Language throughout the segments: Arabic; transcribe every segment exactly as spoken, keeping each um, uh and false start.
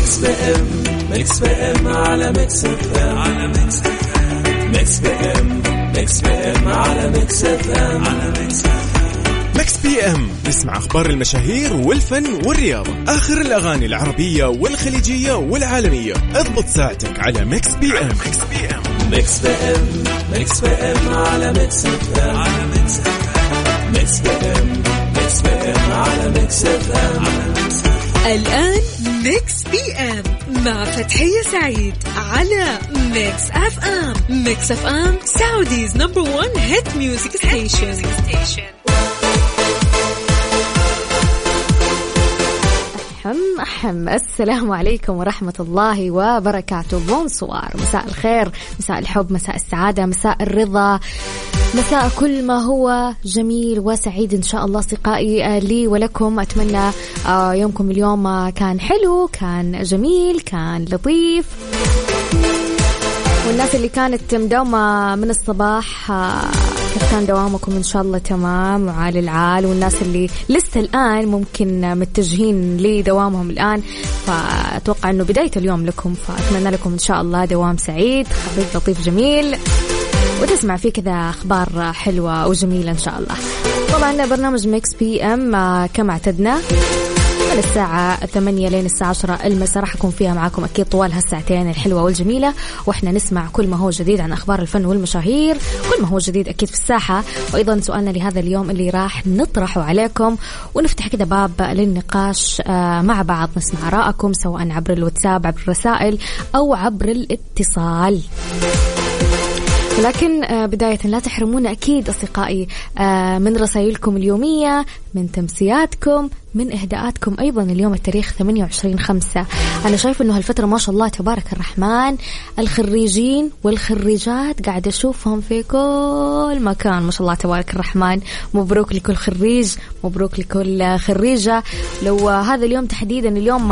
ميكس بي ام ميكس بي ام على ميكس اف ام على ميكس اف ام ميكس بي ام ميكس بي ام على ميكس اف ام على ميكس اف ام. ميكس بي ام نسمع اخبار المشاهير والفن والرياضة، اخر الاغاني العربية والخليجية والعالمية. اضبط ساعتك على ميكس بي ام. ميكس بي ام ميكس بي ام ميكس بي ام على ميكس اف ام على ميكس اف ام ميكس بي ام ميكس بي ام على ميكس اف ام على ميكس اف ام. الآن ميكس بي ام مع فتحية سعيد على ميكس اف ام. ميكس اف ام سعوديز نمبر ون هيت ميوزك ستيشن. أحم أحم السلام عليكم ورحمة الله وبركاته. بونسوار، مساء الخير، مساء الحب، مساء السعادة، مساء الرضا، مساء كل ما هو جميل وسعيد إن شاء الله صديقائي لي ولكم. أتمنى يومكم اليوم كان حلو، كان جميل، كان لطيف. والناس اللي كانت مداومة من الصباح كيف كان دوامكم؟ إن شاء الله تمام وعالي العال. والناس اللي لسه الآن ممكن متجهين لدوامهم الآن، فأتوقع أنه بداية اليوم لكم، فأتمنى لكم إن شاء الله دوام سعيد خفيف لطيف جميل، وتسمع فيه كذا أخبار حلوة وجميلة إن شاء الله. طبعا برنامج ميكس بي أم كما اعتدنا من الساعة ثمانية لين الساعة عشرة المساء راح أكون فيها معاكم أكيد طوال هالساعتين الحلوة والجميلة، وإحنا نسمع كل ما هو جديد عن أخبار الفن والمشاهير، كل ما هو جديد أكيد في الساحة. وأيضا سؤالنا لهذا اليوم اللي راح نطرحه عليكم ونفتح كده باب للنقاش مع بعض، نسمع آراءكم سواء عبر الواتساب، عبر الرسائل، أو عبر الاتصال. لكن بداية لا تحرمونا أكيد أصدقائي من رسائلكم اليومية، من تمسياتكم، من إهداءاتكم. أيضا اليوم التاريخ ثمانية وعشرين خمسة. أنا شايف أنه هالفترة ما شاء الله تبارك الرحمن الخريجين والخريجات قاعد أشوفهم في كل مكان، ما شاء الله تبارك الرحمن. مبروك لكل خريج، مبروك لكل خريجة. لو هذا اليوم تحديدا، اليوم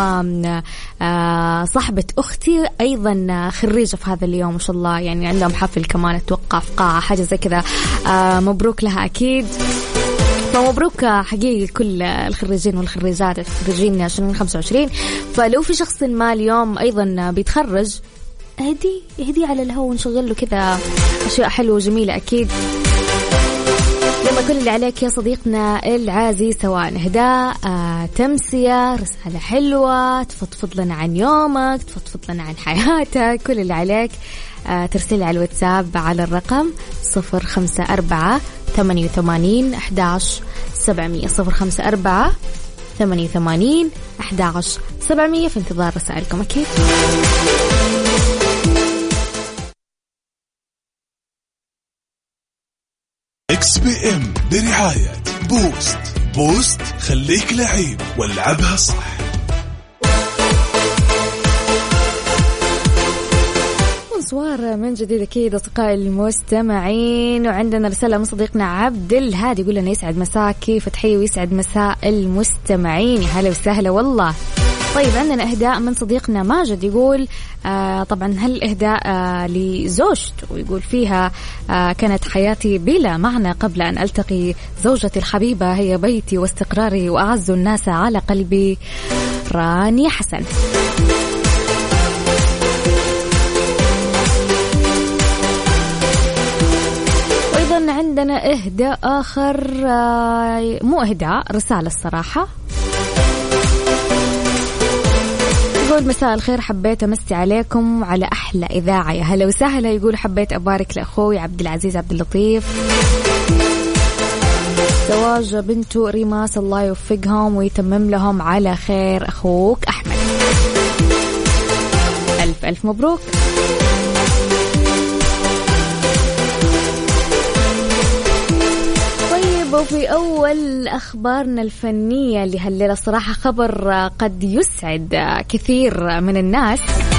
صاحبة أختي أيضا خريجة في هذا اليوم ما شاء الله، يعني عندهم حفل كمان أتوقع في قاعة حاجة زي كذا. مبروك لها أكيد، فمبروك حقيقي كل الخريجين والخريجات الخريجين عشرين خمسة وعشرين. فلو في شخص ما اليوم أيضا بيتخرج، اهدي اهدي على الهواء ونشغل له كذا أشياء حلوة وجميلة أكيد. لما كل اللي عليك يا صديقنا العزيز سواء إهداء، آه، تمسية، رسالة حلوة، تفضفض لنا عن يومك، تفضفض لنا عن حياتك، كل اللي عليك آه، ترسلي على الواتساب على الرقم صفر خمسة أربعة ثمانية ثمانين أحد عشر سبعمية صفر خمسة أربعة ثمانية ثمانين أحد عشر سبعمية. في انتظار رسائلكم أكيد. إكس بي إم برعاية بوست. بوست خليك لعيب والعبها صح. صور من جديد أكيد أصدقائي المستمعين. وعندنا رسالة من صديقنا عبد الهادي يقول لنا يسعد مساكي فتحية ويسعد مساء المستمعين. يا هلا وسهلا والله. طيب عندنا إهداء من صديقنا ماجد يقول آه طبعا هل إهداء آه لزوجته، ويقول فيها آه كانت حياتي بلا معنى قبل أن ألتقي زوجتي الحبيبة، هي بيتي واستقراري وأعز الناس على قلبي. راني حسن. عندنا إهداء آخر، مو إهداء، رسالة الصراحة. يقول مساء الخير، حبيت أمسي عليكم وعلى أحلى إذاعة. يا هلا وسهلا. يقول حبيت أبارك لأخوي عبد العزيز عبد اللطيف زواج بنته ريماس، الله يوفقهم ويتمم لهم على خير. أخوك أحمد. ألف ألف مبروك. وفي أول أخبارنا الفنية لهالليلة الصراحة خبر قد يسعد كثير من الناس.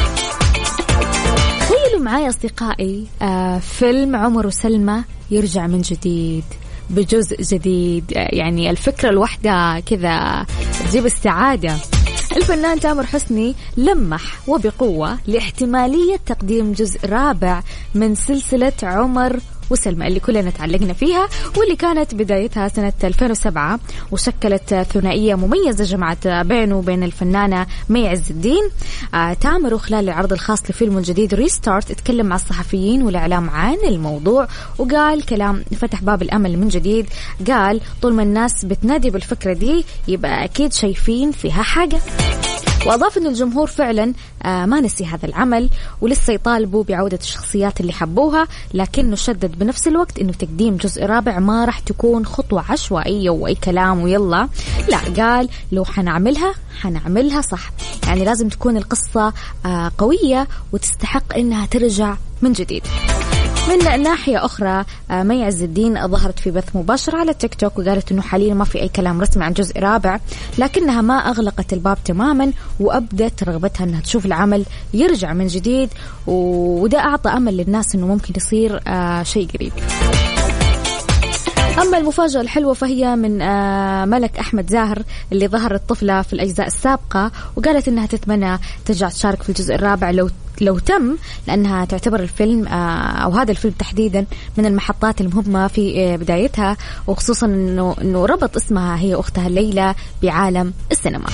تخيلوا معايا أصدقائي، فيلم عمر وسلمى يرجع من جديد بجزء جديد. يعني الفكرة الواحدة كذا تجيب السعادة. الفنان تامر حسني لمح وبقوة لاحتمالية تقديم جزء رابع من سلسلة عمر وسلمى اللي كلنا تعلقنا فيها، واللي كانت بدايتها سنة ألفين وسبعة وشكلت ثنائية مميزة جمعت بينه وبين الفنانة مي عز الدين. آه تامر خلال العرض الخاص لفيلمه الجديد ريستارت اتكلم مع الصحفيين والإعلام عن الموضوع وقال كلام فتح باب الأمل من جديد. قال طول ما الناس بتنادي بالفكرة دي يبقى أكيد شايفين فيها حاجة. وأضاف أن الجمهور فعلا ما نسي هذا العمل ولسه يطالبوا بعودة الشخصيات اللي حبوها، لكنه شدد بنفس الوقت أنه تقديم جزء رابع ما راح تكون خطوة عشوائية وأي كلام ويلا لا. قال لو حنعملها حنعملها صح، يعني لازم تكون القصة قوية وتستحق أنها ترجع من جديد. من ناحية أخرى مي عز الدين ظهرت في بث مباشر على تيك توك وقالت أنه حاليا ما في أي كلام رسمي عن جزء رابع، لكنها ما أغلقت الباب تماما وأبدت رغبتها أنها تشوف العمل يرجع من جديد، وده أعطى أمل للناس أنه ممكن يصير شيء قريب. أما المفاجأة الحلوة فهي من ملك أحمد زاهر اللي ظهرت طفلة في الأجزاء السابقة وقالت أنها تتمنى ترجع تشارك في الجزء الرابع لو لو تم، لأنها تعتبر الفيلم أو هذا الفيلم تحديدا من المحطات المهمة في بدايتها، وخصوصا أنه إنه ربط اسمها هي أختها ليلى بعالم السينما.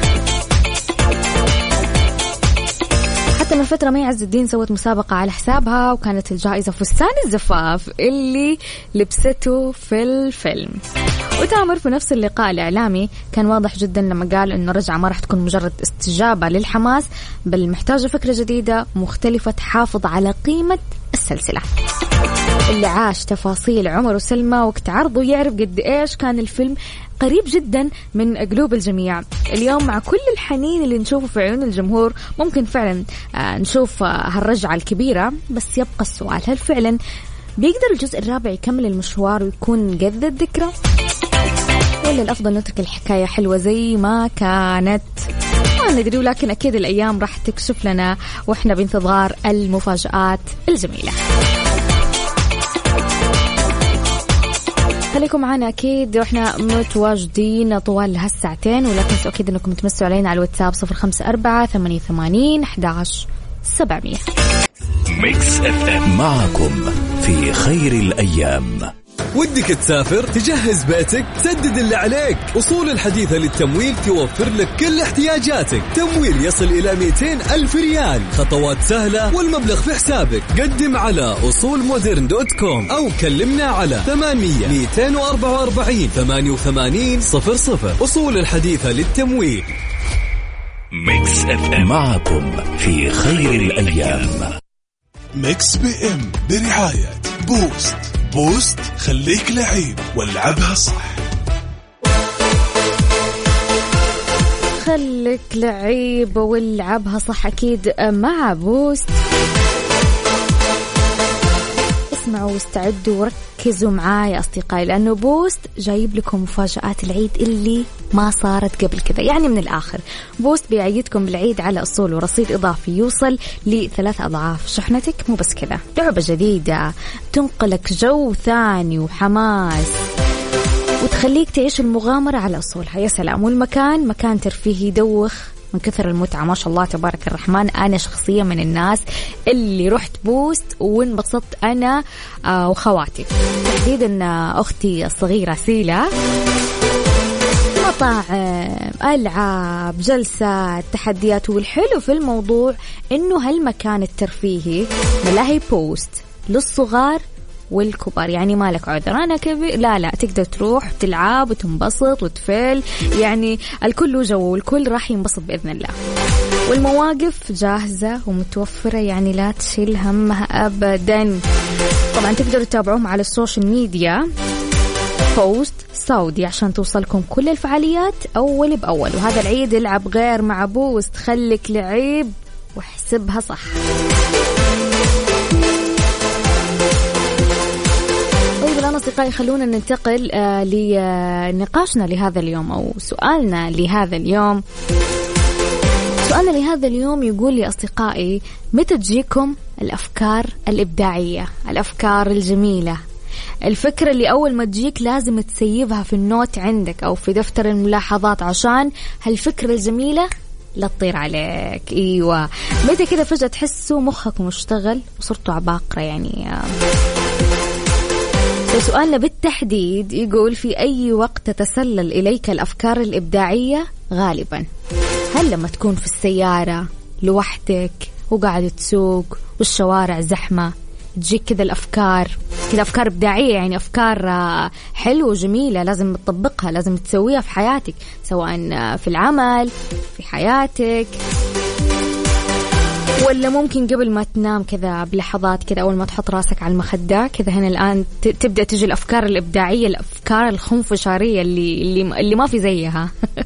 حتى من فترة مي عز الدين سوت مسابقة على حسابها وكانت الجائزة فستان الزفاف اللي لبسته في الفيلم. وتامر في نفس اللقاء الإعلامي كان واضح جدا لما قال إنه رجعة ما راح تكون مجرد استجابة للحماس، بل محتاجة فكرة جديدة مختلفة تحافظ على قيمة السلسلة. اللي عاش تفاصيل عمر وسلمى وقت عرضه يعرف قد إيش كان الفيلم قريب جدا من قلوب الجميع. اليوم مع كل الحنين اللي نشوفه في عيون الجمهور ممكن فعلا نشوف هالرجعة الكبيرة، بس يبقى السؤال هل فعلا بيقدر الجزء الرابع يكمل المشوار ويكون قد الذكرى، ولا الأفضل نترك الحكاية حلوة زي ما كانت؟ ما ندري، ولكن أكيد الأيام راح تكشف لنا وإحنا بانتظار المفاجآت الجميلة. خليكم معنا أكيد وإحنا متواجدين طوال هالساعتين، ولا تنسوا أكيد أنكم تمسوا علينا على الواتساب صفر خمسة أربعة ثمانية ثمانين أحد عشر سبعمية. ميكس اف ام معكم في خير الأيام. ودك تسافر؟ تجهز بيتك؟ تسدد اللي عليك؟ أصول الحديثة للتمويل توفر لك كل احتياجاتك. تمويل يصل إلى مئتين ألف ريال، خطوات سهلة والمبلغ في حسابك. قدم على أصول مودرن دوت كوم أو كلمنا على ثمانية مئتين وأربعة وأربعين ثمانية وثمانين صفر صفر. أصول الحديثة للتمويل. ميكس اف ام معكم في خير الأيام. ميكس بي ام برعاية بوست. بوست خليك لعيب والعبها صح. خليك لعيب والعبها صح أكيد مع بوست. اسمعوا واستعدوا وركزوا معايا أصدقائي، لأنه بوست جايب لكم مفاجآت العيد اللي ما صارت قبل كذا. يعني من الآخر بوست بيعيدكم بالعيد على أصول ورصيد إضافي يوصل لثلاث أضعاف شحنتك. مو بس كذا، لعبة جديدة تنقلك جو ثاني وحماس وتخليك تعيش المغامرة على أصولها. يا سلام. والمكان مكان ترفيهي يدوخ من كثر المتعة. ما شاء الله تبارك الرحمن. أنا شخصيا من الناس اللي رحت بوست وانبسطت أنا وخواتي، تحديدا أختي الصغيرة سيلا. مطاعم، ألعاب، جلسات، تحديات. والحلو في الموضوع إنه هالمكان الترفيهي ملاهي بوست للصغار والكبار، يعني مالك عذر أنا كبير، لا لا تقدر تروح تلعب وتنبسط وتفل، يعني الكل وجو والكل راح ينبسط بإذن الله. والمواقف جاهزة ومتوفرة، يعني لا تشيل همها أبدا. طبعا تقدروا تتابعوهم على السوشيال ميديا بوست سعودي عشان توصلكم كل الفعاليات أول بأول. وهذا العيد العب غير مع بوست. خليك لعيب واحسبها صح. الآن أصدقائي خلونا ننتقل آه لنقاشنا لهذا اليوم أو سؤالنا لهذا اليوم. سؤالنا لهذا اليوم يقول لي أصدقائي: متى تجيكم الأفكار الإبداعية، الأفكار الجميلة، الفكرة اللي أول ما تجيك لازم تسيبها في النوت عندك أو في دفتر الملاحظات عشان هالفكرة الجميلة لا تطير عليك؟ ايوه، متى كده فجأة تحسوا مخك مشتغل وصرتوا عباقرة، يعني سؤالنا بالتحديد يقول في أي وقت تتسلل إليك الأفكار الإبداعية غالبا؟ هل لما تكون في السيارة لوحدك وقاعد تسوق والشوارع زحمة تجيك كذا الأفكار، كذا أفكار إبداعية، يعني أفكار حلوة وجميلة لازم تطبقها، لازم تسويها في حياتك، سواء في العمل في حياتك، ولا ممكن قبل ما تنام كذا بلحظات كذا أول ما تحط راسك على المخدة كذا هنا الآن تبدأ تجي الأفكار الإبداعية، الأفكار الخنفشارية اللي اللي اللي ما في زيها.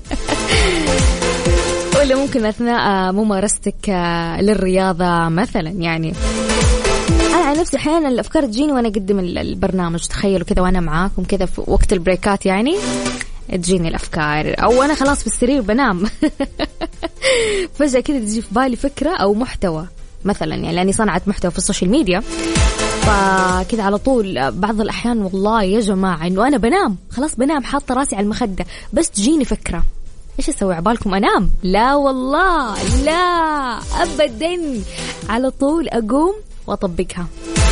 ولا ممكن أثناء ممارستك للرياضة مثلا. يعني أنا على نفسي أحيانا الأفكار تجيني وأنا أقدم البرنامج، تخيلوا كذا وأنا معاكم كذا في وقت البريكات، يعني تجيني الأفكار، أو أنا خلاص في السرير بنام فجأة كذا تجي في بالي فكرة أو محتوى مثلا، يعني لأني صنعت محتوى في السوشيال ميديا، فكذا على طول بعض الأحيان والله يا جماعة إنه أنا بنام خلاص بنام حاطة راسي على المخدة بس تجيني فكرة، إيش أسوي عبالكم أنام؟ لا والله لا أبدا، على طول أقوم وأطبقها.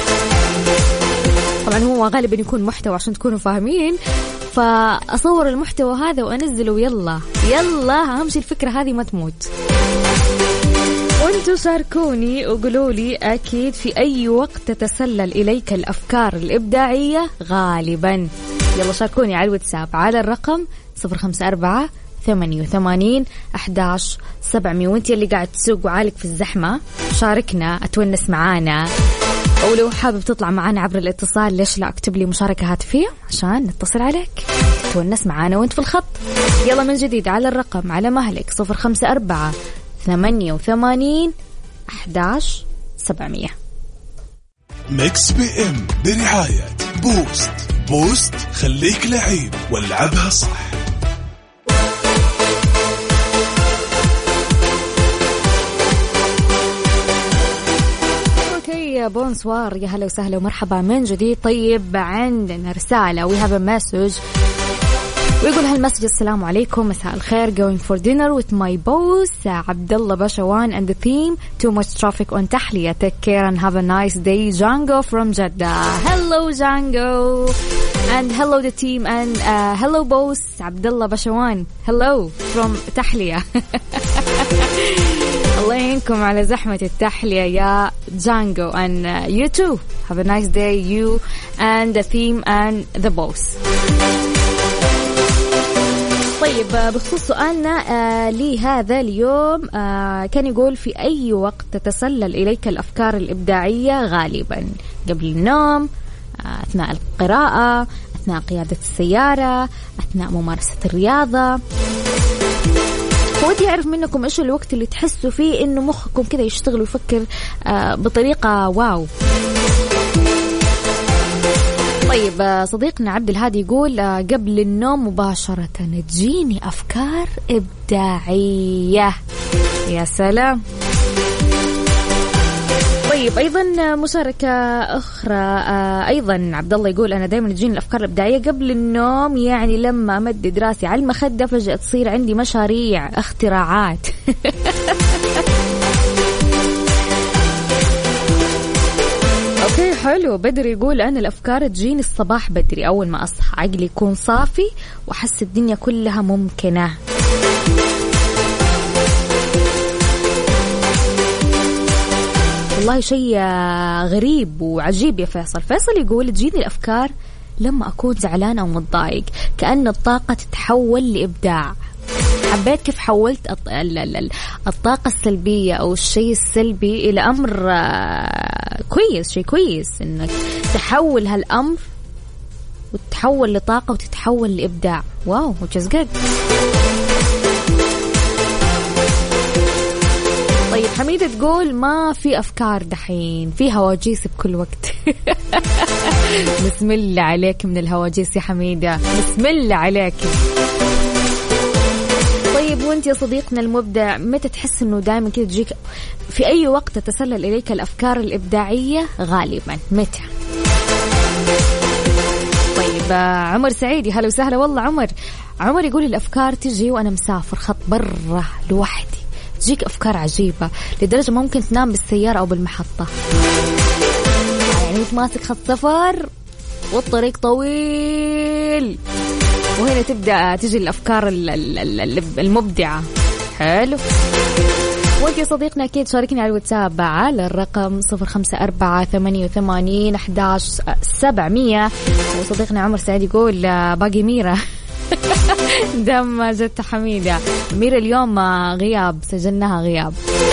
طبعا هو غالبا يكون محتوى عشان تكونوا فاهمين، فأصور المحتوى هذا وأنزله ويلا يلا أهم شيء الفكرة هذه ما تموت. وانتوا شاركوني وقولوا لي أكيد في أي وقت تتسلل إليك الأفكار الإبداعية غالبا. يلا شاركوني على الواتساب على الرقم صفر خمسة أربعة ثمانية وثمانين أحد عشر سبعمية. وانتي اللي قاعد تسوق وعالك في الزحمة شاركنا، أتونس معانا، أو لو حابب تطلع معانا عبر الاتصال ليش لا اكتب لي مشاركة هاتفية عشان نتصل عليك تتونس معانا وانت في الخط. يلا من جديد على الرقم على مهلك صفر خمسة أربعة ثمانية وثمانين أحد عشر سبعمية. ميكس بي ام برعاية بوست. بوست خليك لعيب والعبها صح. بونسوار، يا هلا وسهلا ومرحبا من جديد. طيب عندنا رسالة we have a message ويقول هالمسج: السلام عليكم، مساء الخير. going for dinner with my boss عبد الله بشوان and the team too much traffic on تحلية. take care and have a nice day. Django from Jeddah. hello Django and hello the team and uh, hello boss عبد الله بشوان. hello from تحلية. الله يعينكم على زحمة التحلية يا جانجو and uh, you too have a nice day you and the team and the boss. طيب بخصوص سؤالنا آه لهذا اليوم آه كان يقول في أي وقت تتسلل إليك الأفكار الإبداعية غالبا؟ قبل النوم، آه أثناء القراءة، أثناء قيادة السيارة، أثناء ممارسة الرياضة. ودي أعرف منكم إيش الوقت اللي تحسوا فيه إنه مخكم كذا يشتغل ويفكر آه بطريقة واو. طيب صديقنا عبد الهادي يقول آه قبل النوم مباشرة تجيني أفكار إبداعية. يا سلام. طيب أيضا مشاركة أخرى آه أيضا عبد الله يقول أنا دائما تجيني الأفكار الإبداعية قبل النوم، يعني لما أمدد راسي على المخدة فجأة تصير عندي مشاريع اختراعات. أوكي حلو. بدر يقول أنا الأفكار تجيني الصباح بدري أول ما أصحى، عقلي يكون صافي وأحس الدنيا كلها ممكنة. والله شيء غريب وعجيب يا فيصل. فيصل يقول تجيني الأفكار لما أكون زعلان أو متضايق، كأن الطاقة تتحول لإبداع. حبيت كيف حولت الطاقة السلبية أو الشيء السلبي إلى أمر كويس، شيء كويس إنك تحول هالأمر وتتحول لطاقة وتتحول لإبداع. واو which is good. طيب حميدة تقول ما في أفكار دحين، في هواجيس بكل وقت. بسم الله عليك من الهواجيس يا حميدة، بسم الله عليك. طيب وانت يا صديقنا المبدع متى تحس انه دائما كده تجيك في اي وقت تتسلل اليك الافكار الابداعية غالبا متى؟ طيب عمر سعيد، هلا وسهلا. والله عمر عمر يقول الافكار تجي وانا مسافر خط برا لوحدي، تجيك افكار عجيبة لدرجة ممكن تنام بالسيارة او بالمحطة، يعني انت ماسك خط سفر والطريق طويل، وهنا تبدأ تجي الأفكار المبدعة. حلو. وانت يا صديقنا أكيد شاركني على الواتساب على الرقم صفر خمسة أربعة ثمانية وثمانين أحد عشر سبعمية. وصديقنا عمر سعيد يقول باقي ميرا دم جت حميدة. ميرا اليوم غياب، سجلناها غياب.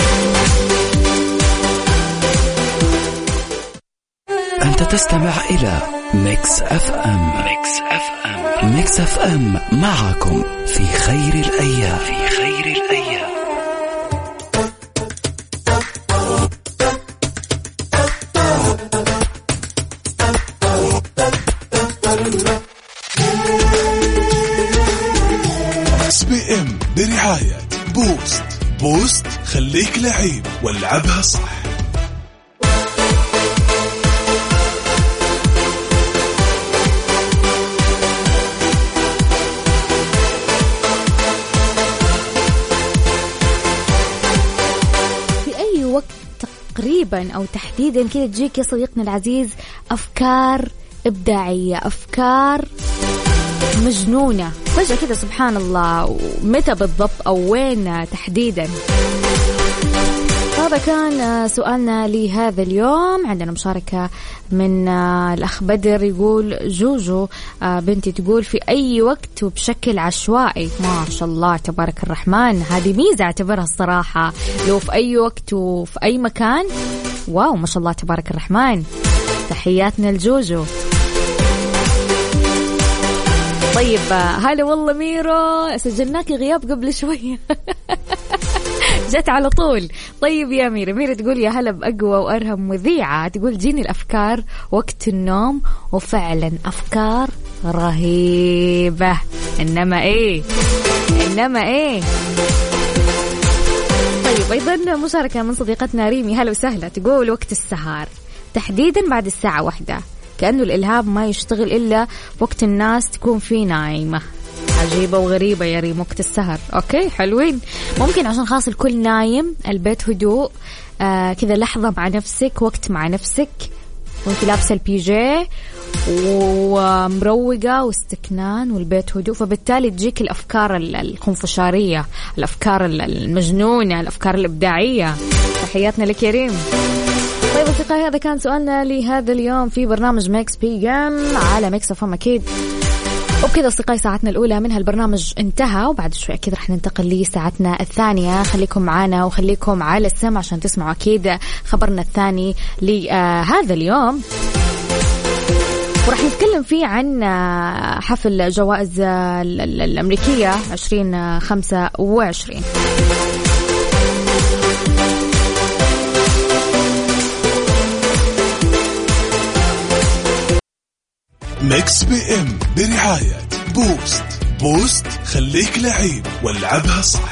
أنت تستمع إلى ميكس أف أم. ميكس أف أم. ميكس أف أم معكم في خير الأيام. في خير الأيام. ميكس بي ام برعاية بوست. بوست خليك لعيب والعبها صح. تقريبا أو تحديدا كده تجيك يا صديقنا العزيز أفكار إبداعية، أفكار مجنونة فجأة كده سبحان الله. متى بالضبط أو وين تحديدا؟ هذا كان سؤالنا لهذا اليوم. عندنا مشاركة من الأخ بدر يقول جوجو بنتي تقول في أي وقت وبشكل عشوائي. ما شاء الله تبارك الرحمن، هذه ميزة اعتبرها الصراحة، لو في أي وقت وفي أي مكان. واو ما شاء الله تبارك الرحمن، تحياتنا الجوجو. طيب هلا والله ميرو، سجلناك غياب قبل شوية جت على طول. طيب يا ميرا، ميرا تقول يا هلا بأقوى وأرهم مذيعة، تقول جيني الأفكار وقت النوم، وفعلا أفكار رهيبة. إنما إيه إنما إيه طيب أيضا مشاركة من صديقتنا ريمي، هلا وسهلا، تقول وقت السهر تحديدا بعد الساعة واحدة، كأنه الإلهام ما يشتغل إلا وقت الناس تكون فيه نايمة. عجيبة وغريبة يا ريم وقت السهر. أوكي حلوين، ممكن عشان خاص الكل نايم، البيت هدوء آه كذا، لحظة مع نفسك، وقت مع نفسك وانت لابسة البيجي ومروقة واستكنان والبيت هدوء، فبالتالي تجيك الأفكار الخنفشارية، الأفكار المجنونة، الأفكار الإبداعية. تحياتنا لك يا ريم. طيب أصدقائي، هذا كان سؤالنا لهذا اليوم في برنامج ميكس بي ام على ميكس اف ام أكيد. وبكذا أصدقائي ساعتنا الأولى من هالبرنامج انتهى، وبعد شوي أكيد رح ننتقل لساعتنا الثانية. خليكم معنا وخليكم على السمع عشان تسمعوا أكيد خبرنا الثاني لهذا اليوم، ورح نتكلم فيه عن حفل جوائز الأمريكية عشرين خمسة وعشرين. ميكس بي ام برعاية بوست. بوست خليك لعيب والعبها صح.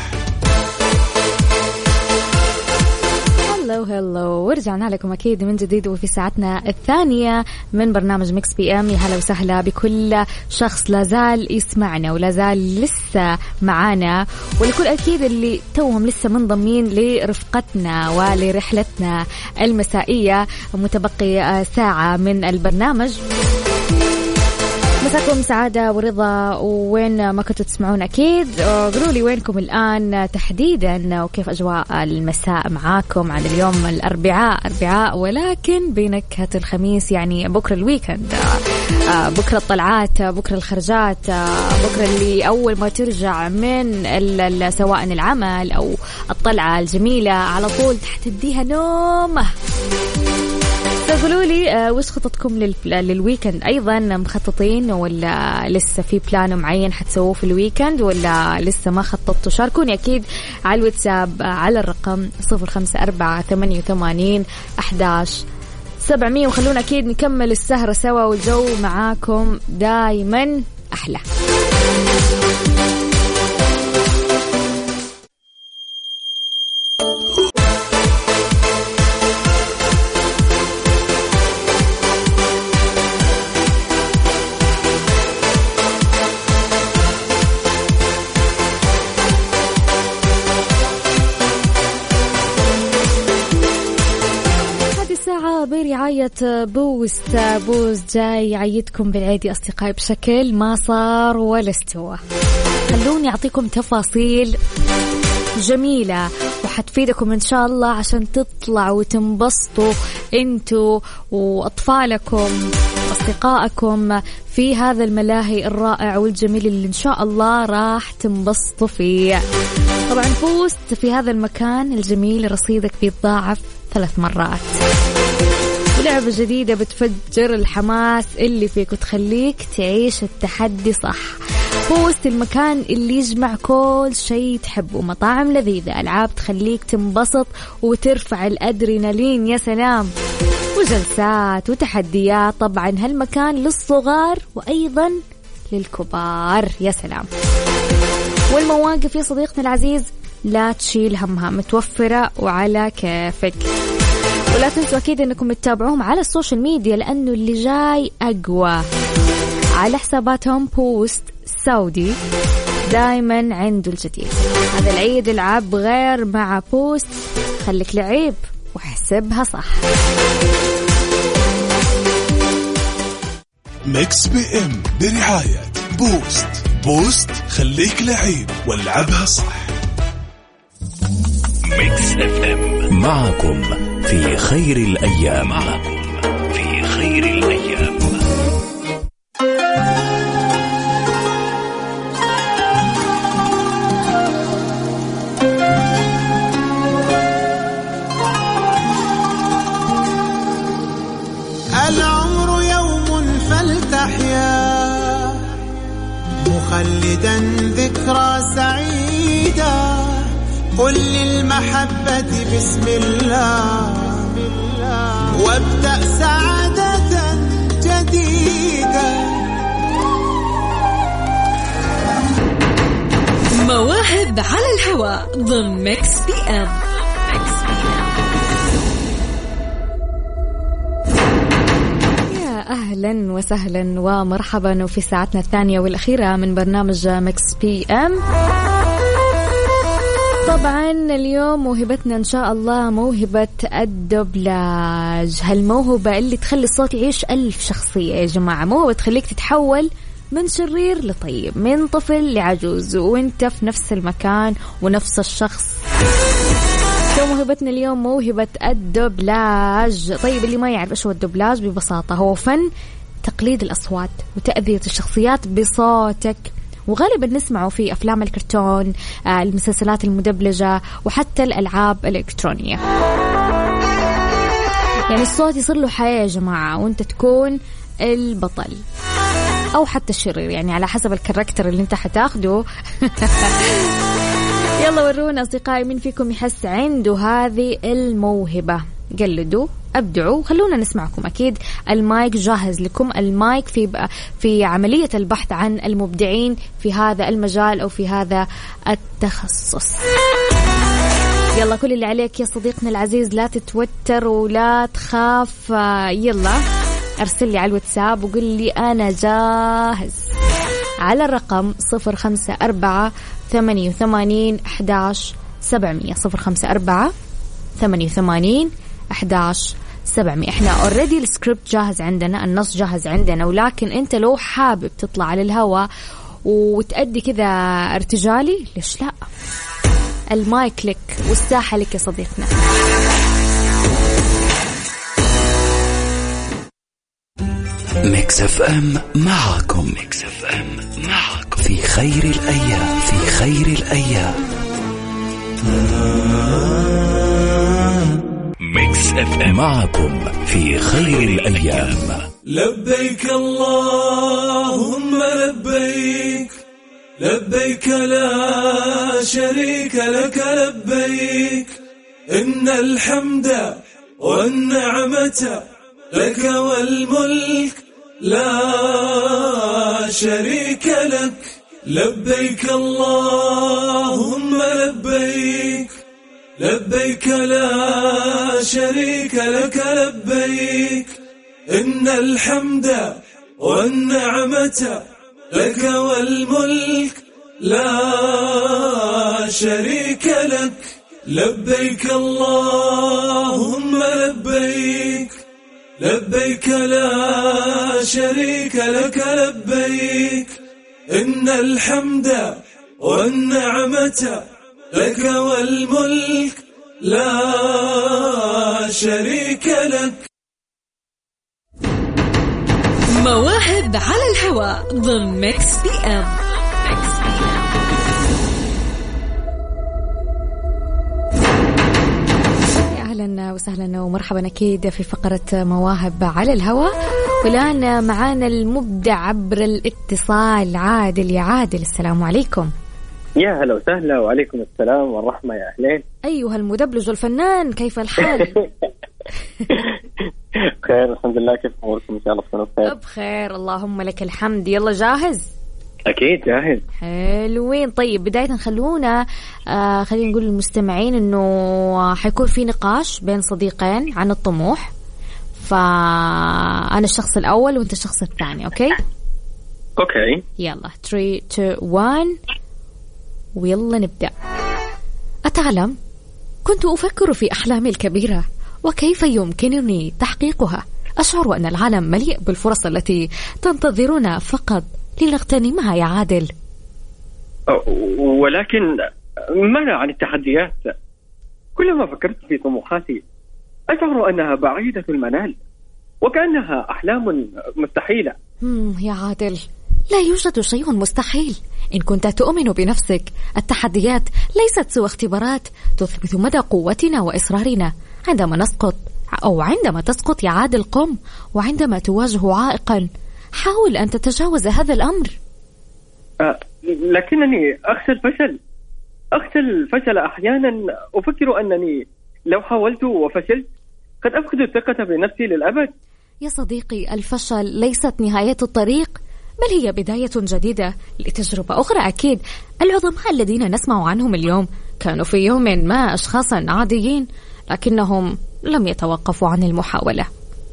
هلو هلو، ورجعنا لكم أكيد من جديد وفي ساعتنا الثانية من برنامج ميكس بي ام. يا هلا وسهلا بكل شخص لازال يسمعنا ولازال لسه معانا، ولكل أكيد اللي توهم لسه منضمين لرفقتنا ولرحلتنا المسائية. متبقي ساعة من البرنامج. مساكم سعادة ورضا، وين ما كنتوا تسمعون أكيد قولوا لي وينكم الآن تحديدا، وكيف أجواء المساء معاكم عن اليوم الأربعاء أربعاء ولكن بنكهة الخميس، يعني بكرة الويكند، بكرة الطلعات، بكرة الخرجات، بكرة اللي أول ما ترجع من سواء العمل أو الطلعة الجميلة على طول تحتديها نوم. قولوا لي وش خطتكم للويكند؟ أيضا مخططين ولا لسه في بلان معين حتسووه في الويكند ولا لسه ما خططتوا؟ شاركوني أكيد على الواتساب على الرقم صفر خمسة أربعة ثمانية وثمانين أحد عشر سبعمية، وخلونا أكيد نكمل السهرة سوا والجو معاكم دايما أحلى. برعاية بوست. بوست جاي يعيدكم بالعيد يا أصدقائي بشكل ما صار ولا استوى. خلوني أعطيكم تفاصيل جميلة وحتفيدكم إن شاء الله عشان تطلعوا وتنبسطوا أنتوا وأطفالكم أصدقائكم في هذا الملاهي الرائع والجميل اللي إن شاء الله راح تنبسطوا فيه. طبعا بوست في هذا المكان الجميل رصيدك بيتضاعف ثلاث مرات، ولعبة جديدة بتفجر الحماس اللي فيك وتخليك تعيش التحدي صح. بوست المكان اللي يجمع كل شيء تحبه، مطاعم لذيذة، ألعاب تخليك تنبسط وترفع الأدرينالين، يا سلام، وجلسات وتحديات. طبعا هالمكان للصغار وأيضا للكبار، يا سلام. والمواقف يا صديقنا العزيز لا تشيل همها، متوفرة وعلى كيفك. ولا تنسوا أكيد أنكم تتابعوهم على السوشيال ميديا لأنه اللي جاي أقوى. على حساباتهم بوست سعودي دايما عنده الجديد. هذا العيد العب غير مع بوست، خليك لعيب وحسبها صح. ميكس بي ام برعاية بوست. بوست خليك لعيب والعبها صح. ميكس اف ام معكم في خير الأيام. معكم في خير الأيام. العمر يوم فلتحيا مخلدا ذكرى سعيدة، قل للمحبة بسم الله وابدأ سعادة جديدة. مواهب على الهواء ضمن ميكس بي ام. أهلا وسهلا ومرحبا وفي ساعتنا الثانية والأخيرة من برنامج ميكس بي ام. طبعا اليوم موهبتنا إن شاء الله موهبة الدبلاج، هالموهبة اللي تخلي الصوت يعيش ألف شخصية يا جماعة، موهبة تخليك تتحول من شرير لطيب، من طفل لعجوز، وانت في نفس المكان ونفس الشخص. موهبتنا اليوم موهبة الدبلاج. طيب اللي ما يعرف ايش هو الدبلاج ببساطة هو فن تقليد الأصوات وتأدية الشخصيات بصوتك، وغالبا نسمعه في أفلام الكرتون، المسلسلات المدبلجة، وحتى الألعاب الإلكترونية. يعني الصوت يصير له حياة يا جماعة وانت تكون البطل أو حتى الشرير، يعني على حسب الكاركتر اللي انت حتاخده. يلا ورونا أصدقائي من فيكم يحس عنده هذه الموهبة، قلدوا أبدعوا، خلونا نسمعكم. أكيد المايك جاهز لكم، المايك في في عملية البحث عن المبدعين في هذا المجال أو في هذا التخصص. يلا كل اللي عليك يا صديقنا العزيز لا تتوتر ولا تخاف، يلا أرسل لي على الواتساب وقل لي أنا جاهز على الرقم صفر خمسة أربعة ثمانية وثمانين أحداش سبعمية. صفر خمسة أربعة ثمانية وثمانين أحداش سبعمية. احنا اوريدي السكريبت جاهز عندنا، النص جاهز عندنا، ولكن انت لو حابب تطلع على الهواء وتأدي كذا ارتجالي ليش لا، المايك لك والساحة لك يا صديقنا. ميكس اف ام معكم. ميكس اف ام معكم في خير الأيام. في خير الأيام. ميكس اف ام معكم في خير الأيام. لبيك اللهم لبيك، لبيك لا شريك لك لبيك، إن الحمد والنعمة لك والملك لا شريك لك. لبيك اللهم لبيك، لبيك لا شريك لك لبيك، إن الحمد والنعمة لك والملك لا شريك لك. لبيك اللهم لبيك، لبيك لا شريك لك لبيك إن الحمد والنعمة لك والملك لا شريك لك. مواهب على الهواء ضمن ميكس بي ام. أهلا وسهلا ومرحبا أكيد في فقرة مواهب على الهواء. والآن معانا المبدع عبر الاتصال عادل. يا عادل السلام عليكم. يا هلا وسهلا. وعليكم السلام والرحمة. يا أهلين. أيها المدبلج الفنان كيف الحال؟ بخير الحمد لله. كيف أموركم؟ إن شاء الله تكونوا بخير. بخير اللهم لك الحمد. يلا جاهز؟ أكيد جاهز. حلوين. طيب بداية خلونا آه خلينا نقول للمستمعين إنه حيكون في نقاش بين صديقين عن الطموح، فأنا الشخص الأول وأنت الشخص الثاني. أوكي أوكي يلا ثلاثة اثنين واحد ويلا نبدأ. أتعلم كنت أفكر في أحلامي الكبيرة وكيف يمكنني تحقيقها. أشعر أن العالم مليء بالفرص التي تنتظرنا فقط لنغتنمها يا عادل. ولكن ماذا عن التحديات؟ كلما فكرت في طموحاتي أشعر أنها بعيدة المنال وكأنها أحلام مستحيلة. يا عادل لا يوجد شيء مستحيل إن كنت تؤمن بنفسك. التحديات ليست سوى اختبارات تثبت مدى قوتنا وإصرارنا. عندما نسقط أو عندما تسقط يا عادل قم، وعندما تواجه عائقا حاول أن تتجاوز هذا الأمر. أه لكنني أخشى الفشل. أخشى الفشل أحيانا. أفكر أنني لو حاولت وفشلت قد أفقد الثقة بنفسي للأبد. يا صديقي الفشل ليست نهاية الطريق، بل هي بداية جديدة لتجربة أخرى. أكيد العظماء الذين نسمع عنهم اليوم كانوا في يوم ما أشخاصا عاديين، لكنهم لم يتوقفوا عن المحاولة.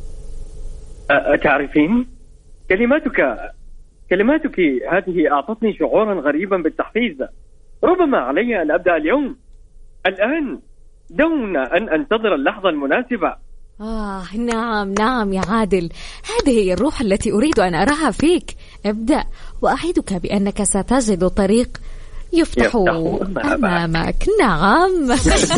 أتعرفين كلماتك كلماتك هذه أعطتني شعورا غريبا بالتحفيز. ربما علي أن أبدأ اليوم الآن دون أن أنتظر اللحظة المناسبة. آه نعم نعم يا عادل، هذه هي الروح التي أريد أن أراها فيك. ابدأ وأعدك بأنك ستجد طريق يفتح, يفتح أمامك. نعم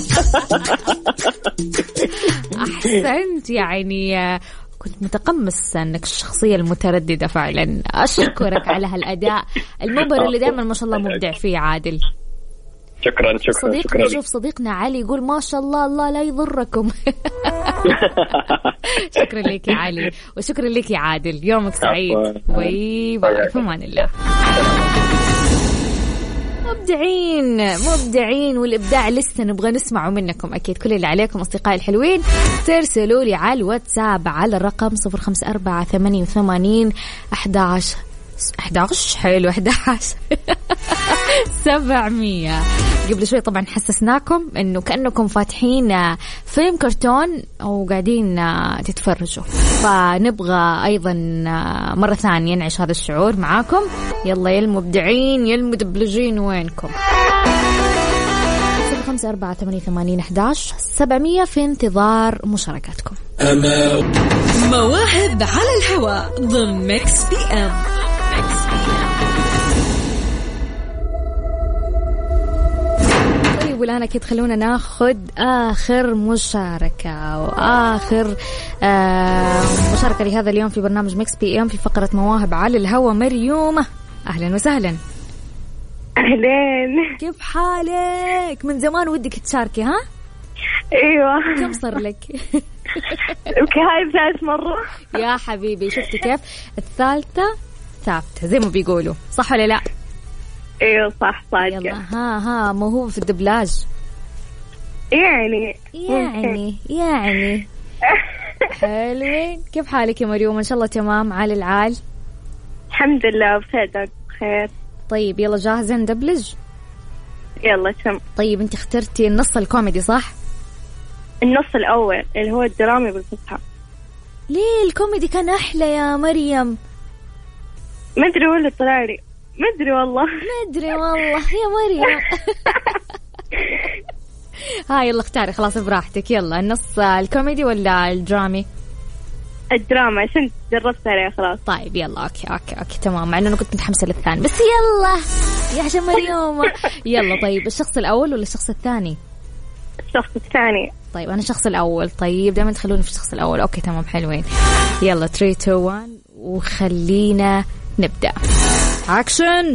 أحسنت. يعني كنت متقمص أنك الشخصية المترددة فعلا. أشكرك على هالأداء المبهر اللي دائما ما شاء الله مبدع فيه عادل. شكرا شكرا صديقنا شوف صديقنا علي يقول ما شاء الله الله لا يضركم. شكرا لك يا علي وشكرا لك يا عادل. يومك سعيد. باي باي. في امان الله. مبدعين مبدعين والإبداع لسه نبغى نسمعه منكم. أكيد كل اللي عليكم أصدقائي الحلوين ترسلوا لي على الواتساب على الرقم صفر خمسة أربعة ثمانية وثمانين أحد عشر أحد عشر. حلو أحد عشر سبعمية. قبل شوي طبعا حسسناكم أنه كأنكم فاتحين فيلم كرتون أو قاعدين تتفرجوا، فنبغى أيضا مرة ثانية نعيش هذا الشعور معاكم. يلا يا المبدعين يا المدبلجين وينكم؟ خمسة أربعة ثمانية ثمانين أحد عشر سبعمية في انتظار مشاركاتكم. مواهب على الهواء ضمن ميكس بي ام. طيب والآن أكيد خلونا ناخذ آخر مشاركة وآخر آه مشاركة لهذا اليوم في برنامج ميكس بي ام في فقرة مواهب على الهواء. مريومة أهلا وسهلا. أهلين، كيف حالك؟ من زمان ودك تشاركي ها؟ أيوة. كم صار لك؟ هاي ثالث مرة يا حبيبي. شفتي كيف الثالثة ثابتة زي ما بيقولوا، صح ولا لا؟ ايوه صح صح. يلا ها ها موهوب في الدبلاج يعني يعني يعني حلوين. كيف حالك يا مريوم؟ ان شاء الله تمام على العال؟ الحمد لله بخير بخير. طيب يلا جاهزة ندبلج؟ يلا تم. طيب انت اخترتي النص الكوميدي صح؟ النص الأول اللي هو الدرامي بالفصحى. ليه الكوميدي كان أحلى يا مريم؟ ما أدري ولا طلع لي ما أدري والله ما أدري والله يا مريم. ها يلا اختاري خلاص براحتك. يلا النص الكوميدي ولا الدرامي؟ الدراما عشان جربت عليها خلاص. طيب يلا أوكي أوكي أوكي تمام، مع أنه أنا كنت متحمسة للثاني بس يلا يا عشان مريم. يلا طيب الشخص الأول ولا الشخص الثاني؟ الشخص الثاني. طيب أنا الشخص الأول. طيب دائما تخلوني في الشخص الأول. أوكي تمام حلوين. يلا ثلاثة اثنين واحد وخلينا نبدأ. أكشن.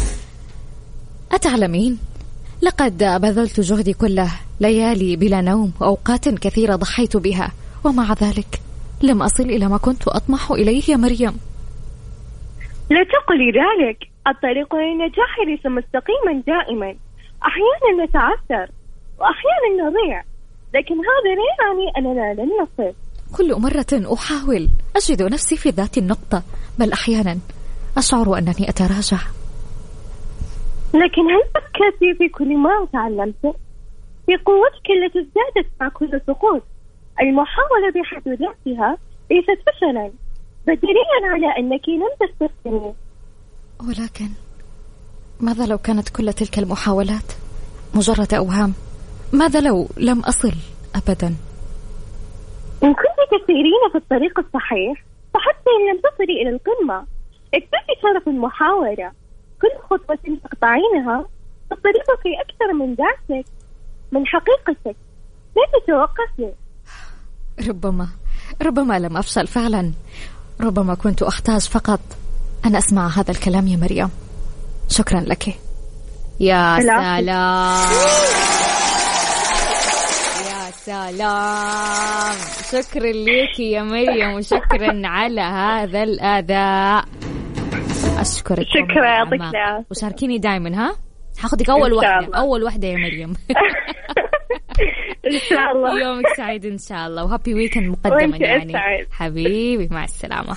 أتعلمين لقد بذلت جهدي كله، ليالي بلا نوم وأوقات كثيرة ضحيت بها، ومع ذلك لم أصل إلى ما كنت أطمح إليه يا مريم. لا تقولي ذلك، الطريق للنجاح ليس مستقيما دائما، أحيانا نتعثر وأحيانا نضيع، لكن هذا لا يعني أننا لن نصل. كل مرة أحاول أجد نفسي في ذات النقطة، بل أحيانا أشعر أنني أتراجع. لكن هل فكرتي في كل ما تعلمته؟ في قوتك التي ازدادت مع كل سقوط. المحاولة بحد ذاتها ليست فشلا، بل دليلا على أنك لم تستسلمي. ولكن ماذا لو كانت كل تلك المحاولات مجرد أوهام؟ ماذا لو لم أصل أبدا؟ إن كنت تسيرين في الطريق الصحيح فحتى إن لم تصلي إلى القمة اكتفي شرف المحاولة. كل خطوة تقطعينها تطريقك أكثر من ذاتك، من حقيقتك، لا تتوقفي. ربما ربما لم أفشل فعلا، ربما كنت أحتاج فقط أن أسمع هذا الكلام يا مريم. شكرا لك. يا سلام يا سلام، شكرا لك يا مريم وشكرا على هذا الأداء. أشكرك. شكرا يعطيك العافية. وشاركيني دايما ها، هاخدك أول واحدة أول واحدة يا مريم. إن شاء الله. يومك سعيد إن شاء الله، وهابي ويكند مقدما يعني سعيد. حبيبي مع السلامة.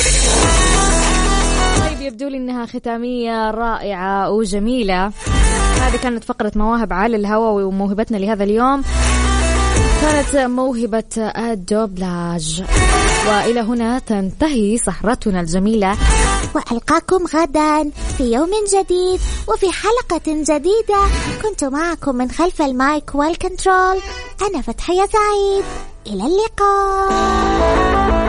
طيب يبدو لي إنها ختامية رائعة وجميلة. هذه كانت فقرة مواهب على الهواء، وموهبتنا لهذا اليوم كانت موهبة الدوبلاج. وإلى هنا تنتهي سهرتنا الجميلة، وألقاكم غدا في يوم جديد وفي حلقة جديدة. كنت معكم من خلف المايك والكنترول أنا فتحية سعيد. إلى اللقاء.